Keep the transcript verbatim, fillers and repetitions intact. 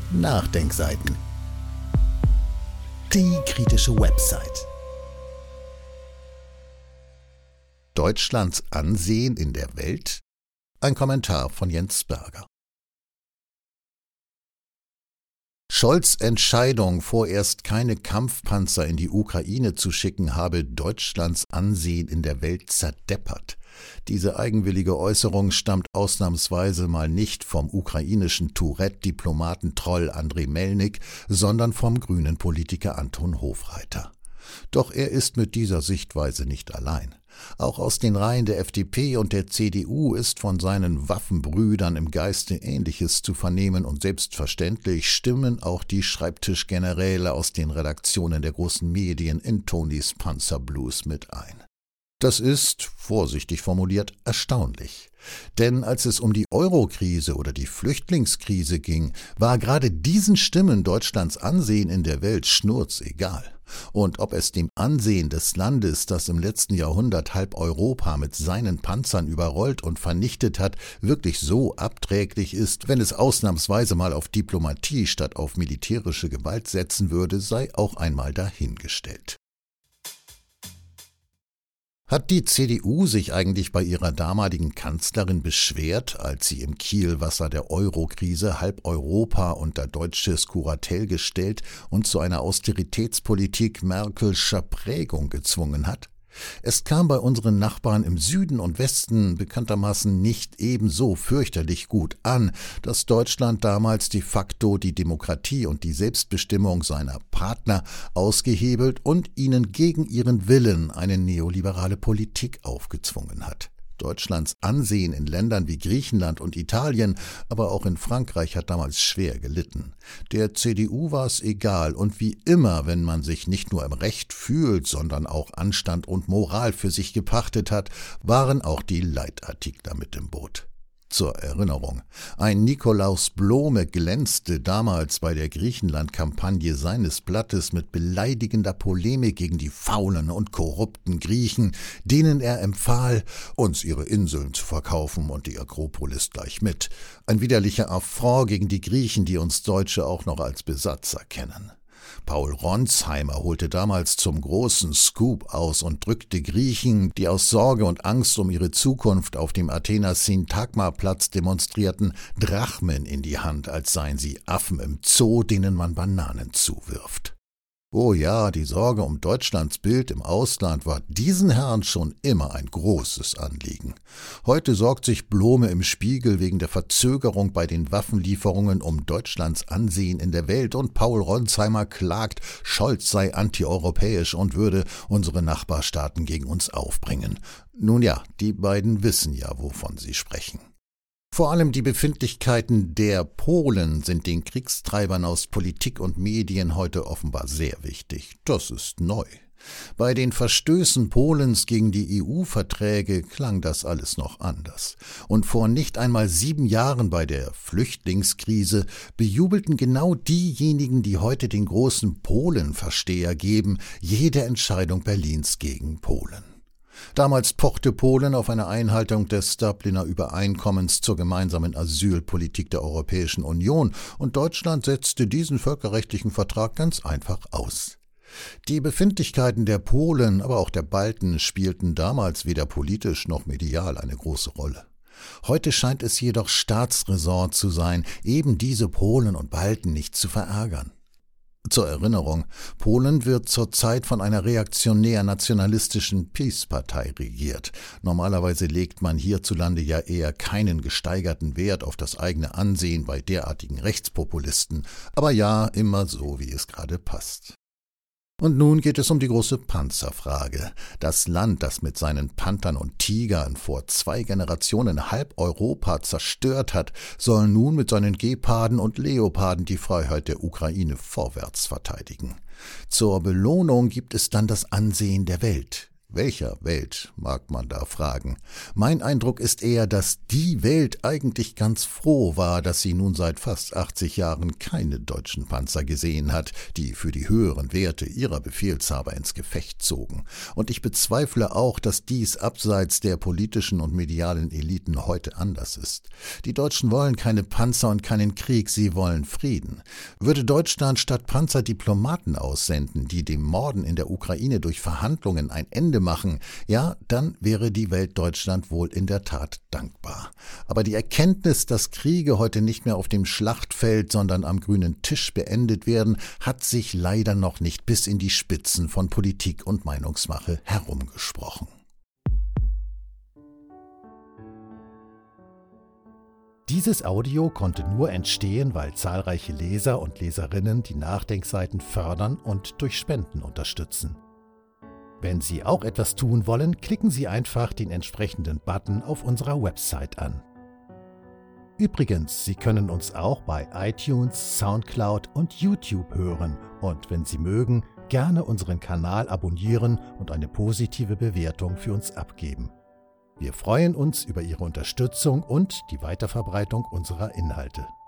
Nachdenkseiten. Die kritische Website. Deutschlands Ansehen in der Welt? Ein Kommentar von Jens Berger. Scholz' Entscheidung, vorerst keine Kampfpanzer in die Ukraine zu schicken, habe Deutschlands Ansehen in der Welt zerdeppert. Diese eigenwillige Äußerung stammt ausnahmsweise mal nicht vom ukrainischen Tourette-Diplomaten-Troll Andriy Melnik, sondern vom grünen Politiker Anton Hofreiter. Doch er ist mit dieser Sichtweise nicht allein. Auch aus den Reihen der F D P und der C D U ist von seinen Waffenbrüdern im Geiste Ähnliches zu vernehmen und selbstverständlich stimmen auch die Schreibtischgeneräle aus den Redaktionen der großen Medien in Tonys Panzerblues mit ein. Das ist, vorsichtig formuliert, erstaunlich. Denn als es um die Euro-Krise oder die Flüchtlingskrise ging, war gerade diesen Stimmen Deutschlands Ansehen in der Welt schnurzegal. Und ob es dem Ansehen des Landes, das im letzten Jahrhundert halb Europa mit seinen Panzern überrollt und vernichtet hat, wirklich so abträglich ist, wenn es ausnahmsweise mal auf Diplomatie statt auf militärische Gewalt setzen würde, sei auch einmal dahingestellt. Hat die C D U sich eigentlich bei ihrer damaligen Kanzlerin beschwert, als sie im Kielwasser der Euro-Krise halb Europa unter deutsches Kuratel gestellt und zu einer Austeritätspolitik Merkelscher Prägung gezwungen hat? Es kam bei unseren Nachbarn im Süden und Westen bekanntermaßen nicht ebenso fürchterlich gut an, dass Deutschland damals de facto die Demokratie und die Selbstbestimmung seiner Partner ausgehebelt und ihnen gegen ihren Willen eine neoliberale Politik aufgezwungen hat. Deutschlands Ansehen in Ländern wie Griechenland und Italien, aber auch in Frankreich hat damals schwer gelitten. Der C D U war es egal und wie immer, wenn man sich nicht nur im Recht fühlt, sondern auch Anstand und Moral für sich gepachtet hat, waren auch die Leitartikler mit im Boot. Zur Erinnerung, ein Nikolaus Blome glänzte damals bei der Griechenland-Kampagne seines Blattes mit beleidigender Polemik gegen die faulen und korrupten Griechen, denen er empfahl, uns ihre Inseln zu verkaufen und die Akropolis gleich mit. Ein widerlicher Affront gegen die Griechen, die uns Deutsche auch noch als Besatzer kennen. Paul Ronsheimer holte damals zum großen Scoop aus und drückte Griechen, die aus Sorge und Angst um ihre Zukunft auf dem Athener Syntagma-Platz demonstrierten, Drachmen in die Hand, als seien sie Affen im Zoo, denen man Bananen zuwirft. Oh ja, die Sorge um Deutschlands Bild im Ausland war diesen Herren schon immer ein großes Anliegen. Heute sorgt sich Blome im Spiegel wegen der Verzögerung bei den Waffenlieferungen um Deutschlands Ansehen in der Welt und Paul Ronsheimer klagt, Scholz sei antieuropäisch und würde unsere Nachbarstaaten gegen uns aufbringen. Nun ja, die beiden wissen ja, wovon sie sprechen. Vor allem die Befindlichkeiten der Polen sind den Kriegstreibern aus Politik und Medien heute offenbar sehr wichtig. Das ist neu. Bei den Verstößen Polens gegen die E U-Verträge klang das alles noch anders. Und vor nicht einmal sieben Jahren bei der Flüchtlingskrise bejubelten genau diejenigen, die heute den großen Polen-Versteher geben, jede Entscheidung Berlins gegen Polen. Damals pochte Polen auf eine Einhaltung des Dubliner Übereinkommens zur gemeinsamen Asylpolitik der Europäischen Union und Deutschland setzte diesen völkerrechtlichen Vertrag ganz einfach aus. Die Befindlichkeiten der Polen, aber auch der Balten spielten damals weder politisch noch medial eine große Rolle. Heute scheint es jedoch Staatsräson zu sein, eben diese Polen und Balten nicht zu verärgern. Zur Erinnerung, Polen wird zurzeit von einer reaktionär-nationalistischen PiS-Partei regiert. Normalerweise legt man hierzulande ja eher keinen gesteigerten Wert auf das eigene Ansehen bei derartigen Rechtspopulisten, aber ja, immer so, wie es gerade passt. Und nun geht es um die große Panzerfrage. Das Land, das mit seinen Panthern und Tigern vor zwei Generationen halb Europa zerstört hat, soll nun mit seinen Geparden und Leoparden die Freiheit der Ukraine vorwärts verteidigen. Zur Belohnung gibt es dann das Ansehen der Welt. Welcher Welt, mag man da fragen. Mein Eindruck ist eher, dass die Welt eigentlich ganz froh war, dass sie nun seit fast achtzig Jahren keine deutschen Panzer gesehen hat, die für die höheren Werte ihrer Befehlshaber ins Gefecht zogen. Und ich bezweifle auch, dass dies abseits der politischen und medialen Eliten heute anders ist. Die Deutschen wollen keine Panzer und keinen Krieg, sie wollen Frieden. Würde Deutschland statt Panzer Diplomaten aussenden, die dem Morden in der Ukraine durch Verhandlungen ein Ende machen, ja, dann wäre die Welt Deutschland wohl in der Tat dankbar. Aber die Erkenntnis, dass Kriege heute nicht mehr auf dem Schlachtfeld, sondern am grünen Tisch beendet werden, hat sich leider noch nicht bis in die Spitzen von Politik und Meinungsmache herumgesprochen. Dieses Audio konnte nur entstehen, weil zahlreiche Leser und Leserinnen die Nachdenkseiten fördern und durch Spenden unterstützen. Wenn Sie auch etwas tun wollen, klicken Sie einfach den entsprechenden Button auf unserer Website an. Übrigens, Sie können uns auch bei iTunes, Soundcloud und YouTube hören und wenn Sie mögen, gerne unseren Kanal abonnieren und eine positive Bewertung für uns abgeben. Wir freuen uns über Ihre Unterstützung und die Weiterverbreitung unserer Inhalte.